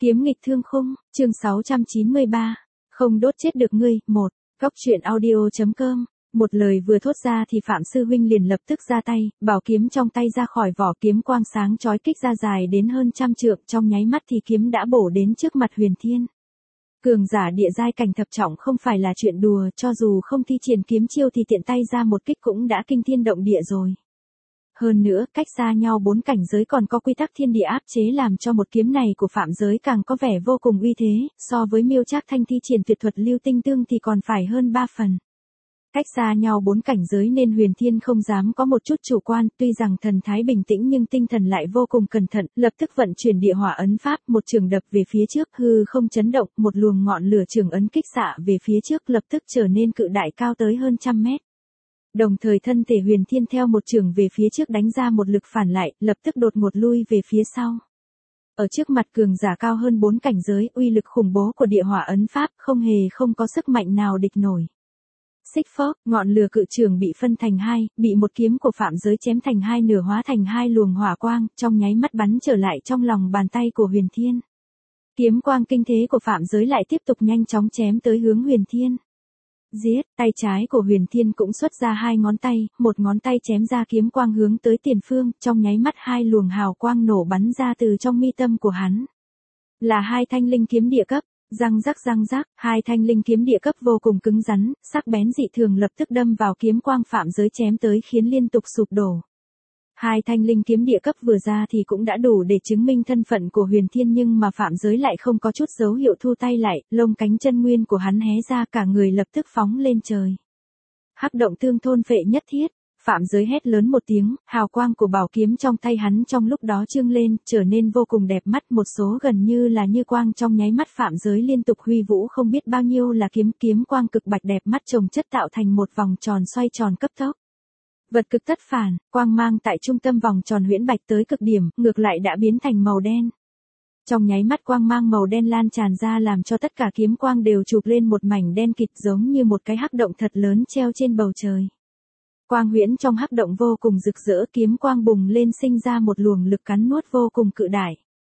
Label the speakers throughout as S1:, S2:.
S1: Kiếm nghịch thương khung, chương 693. Không đốt chết được ngươi, 1. Góc truyện audio.com. Một lời vừa thốt ra thì Phạm Sư Huynh liền lập tức ra tay, bảo kiếm trong tay ra khỏi vỏ, kiếm quang sáng chói kích ra dài đến hơn trăm trượng, trong nháy mắt thì kiếm đã bổ đến trước mặt Huyền Thiên. Cường giả địa giai cảnh thập trọng không phải là chuyện đùa, cho dù không thi triển kiếm chiêu thì tiện tay ra một kích cũng đã kinh thiên động địa rồi. Hơn nữa, cách xa nhau 4 cảnh giới còn có quy tắc thiên địa áp chế làm cho một kiếm này của Phạm giới càng có vẻ vô cùng uy thế, so với Miêu Trác Thanh thi triển tuyệt thuật lưu tinh tương thì còn phải hơn 3 phần. Cách xa nhau 4 cảnh giới nên Huyền Thiên không dám có một chút chủ quan, tuy rằng thần thái bình tĩnh nhưng tinh thần lại vô cùng cẩn thận, lập tức vận chuyển địa hỏa ấn pháp, một trường đập về phía trước, hư không chấn động, một luồng ngọn lửa trường ấn kích xạ về phía trước lập tức trở nên cự đại cao tới hơn trăm mét. Đồng thời thân thể Huyền Thiên theo một trường về phía trước đánh ra một lực phản lại, lập tức đột ngột lui về phía sau. Ở trước mặt cường giả cao hơn 4 cảnh giới, uy lực khủng bố của địa hỏa ấn pháp không có sức mạnh nào địch nổi. Xích phốc, ngọn lửa cự trường bị phân thành hai, bị một kiếm của Phạm giới chém thành hai nửa, hóa thành hai luồng hỏa quang, trong nháy mắt bắn trở lại trong lòng bàn tay của Huyền Thiên. Kiếm quang kinh thế của Phạm giới lại tiếp tục nhanh chóng chém tới hướng Huyền Thiên. Giết, tay trái của Huyền Thiên cũng xuất ra hai ngón tay, một ngón tay chém ra kiếm quang hướng tới tiền phương, trong nháy mắt hai luồng hào quang nổ bắn ra từ trong mi tâm của hắn. Là hai thanh linh kiếm địa cấp, răng rắc, hai thanh linh kiếm địa cấp vô cùng cứng rắn, sắc bén dị thường lập tức đâm vào kiếm quang Phạm giới chém tới khiến liên tục sụp đổ. Hai thanh linh kiếm địa cấp vừa ra thì cũng đã đủ để chứng minh thân phận của Huyền Thiên, nhưng mà Phạm giới lại không có chút dấu hiệu thu tay lại, lông cánh chân nguyên của hắn hé ra, cả người lập tức phóng lên trời. Hắc động thương thôn phệ nhất thiết, Phạm giới hét lớn một tiếng, hào quang của bảo kiếm trong tay hắn trong lúc đó trương lên, trở nên vô cùng đẹp mắt, một số gần như là như quang, trong nháy mắt Phạm giới liên tục huy vũ không biết bao nhiêu là kiếm quang cực bạch đẹp mắt chồng chất tạo thành một vòng tròn xoay tròn cấp tốc. Vật cực tất phản, quang mang tại trung tâm vòng tròn huyễn bạch tới cực điểm, ngược lại đã biến thành màu đen. Trong nháy mắt quang mang màu đen lan tràn ra làm cho tất cả kiếm quang đều chụp lên một mảnh đen kịt, giống như một cái hắc động thật lớn treo trên bầu trời. Quang huyễn trong hắc động vô cùng rực rỡ, kiếm quang bùng lên sinh ra một luồng lực cắn nuốt vô cùng cự đại.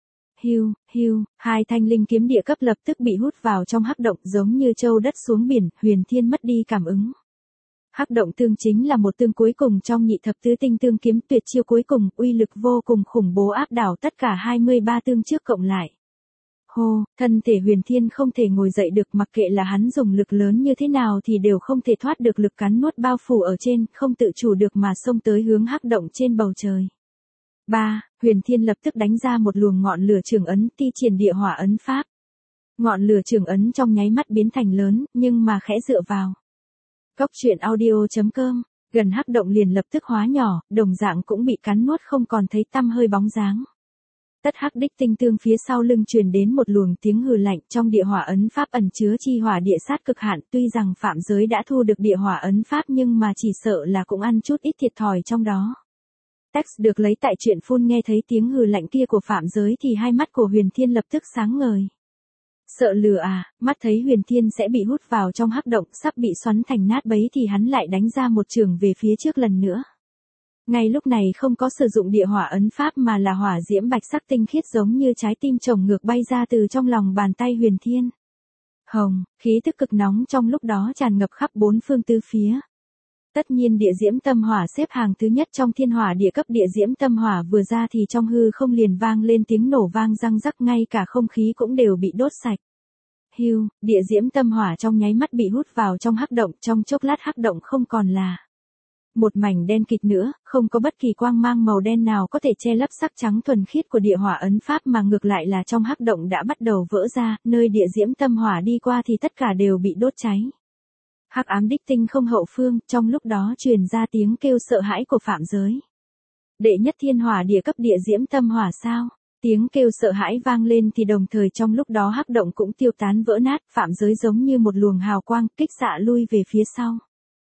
S1: Hiu, hai thanh linh kiếm địa cấp lập tức bị hút vào trong hắc động, giống như châu đất xuống biển, Huyền Thiên mất đi cảm ứng. Hắc động tương chính là một tương cuối cùng trong nhị thập tứ tinh tương kiếm, tuyệt chiêu cuối cùng, uy lực vô cùng khủng bố áp đảo tất cả 23 tương trước cộng lại. Hô, thân thể Huyền Thiên không thể ngồi dậy được, mặc kệ là hắn dùng lực lớn như thế nào thì đều không thể thoát được lực cắn nuốt bao phủ ở trên, không tự chủ được mà xông tới hướng hắc động trên bầu trời. 3. Huyền Thiên lập tức đánh ra một luồng ngọn lửa trường ấn, thi triển địa hỏa ấn pháp. Ngọn lửa trường ấn trong nháy mắt biến thành lớn, nhưng mà khẽ dựa vào. Góc truyện audio.com, gần hắc động liền lập tức hóa nhỏ, đồng dạng cũng bị cắn nuốt không còn thấy tăm hơi bóng dáng. Tất hắc đích tinh tương phía sau lưng truyền đến một luồng tiếng hừ lạnh, trong địa hỏa ấn pháp ẩn chứa chi hỏa địa sát cực hạn, tuy rằng Phạm giới đã thu được địa hỏa ấn pháp nhưng mà chỉ sợ là cũng ăn chút ít thiệt thòi trong đó. Text được lấy tại truyện phun. Nghe thấy tiếng hừ lạnh kia của Phạm giới thì hai mắt của Huyền Thiên lập tức sáng ngời. Sợ lừa à, mắt thấy Huyền Thiên sẽ bị hút vào trong hắc động, sắp bị xoắn thành nát bấy thì hắn lại đánh ra một trường về phía trước lần nữa. Ngay lúc này không có sử dụng địa hỏa ấn pháp mà là hỏa diễm bạch sắc tinh khiết giống như trái tim trồng ngược bay ra từ trong lòng bàn tay Huyền Thiên. Hồng, khí tức cực nóng trong lúc đó tràn ngập khắp bốn phương tứ phía. Tất nhiên địa diễm tâm hỏa xếp hàng thứ nhất trong thiên hỏa địa cấp, địa diễm tâm hỏa vừa ra thì trong hư không liền vang lên tiếng nổ vang răng rắc, ngay cả không khí cũng đều bị đốt sạch. Hiu, địa diễm tâm hỏa trong nháy mắt bị hút vào trong hắc động, trong chốc lát hắc động không còn là một mảnh đen kịt nữa, không có bất kỳ quang mang màu đen nào có thể che lấp sắc trắng thuần khiết của địa hỏa ấn pháp, mà ngược lại là trong hắc động đã bắt đầu vỡ ra, nơi địa diễm tâm hỏa đi qua thì tất cả đều bị đốt cháy. Hắc ám đích tinh không hậu phương, trong lúc đó truyền ra tiếng kêu sợ hãi của Phạm giới. Đệ nhất thiên hỏa địa cấp địa diễm tâm hỏa sao? Tiếng kêu sợ hãi vang lên thì đồng thời trong lúc đó hắc động cũng tiêu tán vỡ nát, Phạm giới giống như một luồng hào quang kích xạ lui về phía sau.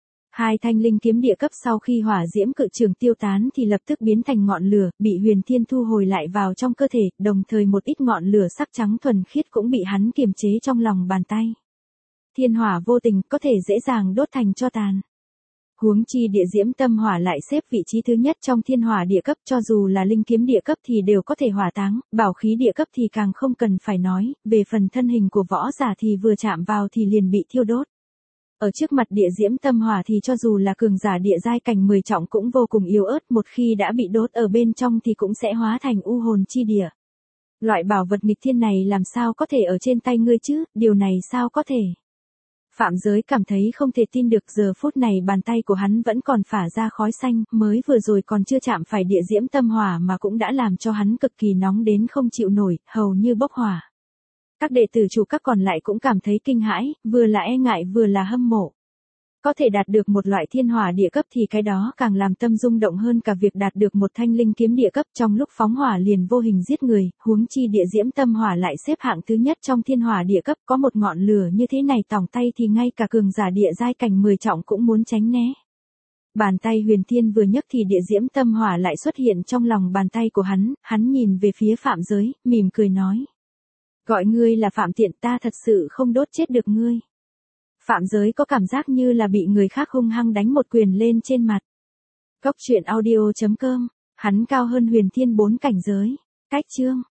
S1: Hai thanh linh kiếm địa cấp sau khi hỏa diễm cự trường tiêu tán thì lập tức biến thành ngọn lửa, bị Huyền Thiên thu hồi lại vào trong cơ thể, đồng thời một ít ngọn lửa sắc trắng thuần khiết cũng bị hắn kiềm chế trong lòng bàn tay. Thiên hỏa vô tình, có thể dễ dàng đốt thành tro tàn. Huống chi địa diễm tâm hỏa lại xếp vị trí thứ nhất trong thiên hỏa địa cấp, cho dù là linh kiếm địa cấp thì đều có thể hỏa táng, bảo khí địa cấp thì càng không cần phải nói, về phần thân hình của võ giả thì vừa chạm vào thì liền bị thiêu đốt. Ở trước mặt địa diễm tâm hỏa thì cho dù là cường giả địa giai cảnh 10 trọng cũng vô cùng yếu ớt, một khi đã bị đốt ở bên trong thì cũng sẽ hóa thành u hồn chi địa. Loại bảo vật nghịch thiên này làm sao có thể ở trên tay ngươi chứ, điều này sao có thể? Phạm Giới cảm thấy không thể tin được, giờ phút này bàn tay của hắn vẫn còn phả ra khói xanh, mới vừa rồi còn chưa chạm phải địa diễm tâm hỏa mà cũng đã làm cho hắn cực kỳ nóng đến không chịu nổi, hầu như bốc hỏa. Các đệ tử chủ các còn lại cũng cảm thấy kinh hãi, vừa là e ngại vừa là hâm mộ. Có thể đạt được một loại thiên hỏa địa cấp thì cái đó càng làm tâm rung động hơn cả việc đạt được một thanh linh kiếm địa cấp, trong lúc phóng hỏa liền vô hình giết người, huống chi địa diễm tâm hỏa lại xếp hạng thứ nhất trong thiên hỏa địa cấp, có một ngọn lửa như thế này tòng tay thì ngay cả cường giả địa giai cảnh 10 trọng cũng muốn tránh né. Bàn tay Huyền Thiên vừa nhấc thì địa diễm tâm hỏa lại xuất hiện trong lòng bàn tay của hắn nhìn về phía Phạm Giới, mỉm cười nói. Gọi ngươi là Phạm Tiện, ta thật sự không đốt chết được ngươi. Phạm Giới có cảm giác như là bị người khác hung hăng đánh một quyền lên trên mặt. Cốc truyện audio.com, hắn cao hơn Huyền Thiên 4 cảnh giới. Cách chương